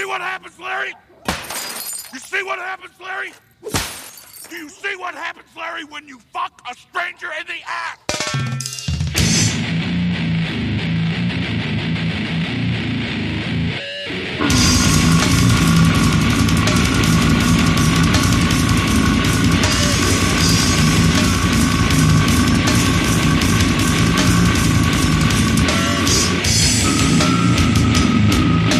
see what happens, Larry? You see what happens, Larry? Do you see what happens, Larry, when you fuck a stranger in the ass?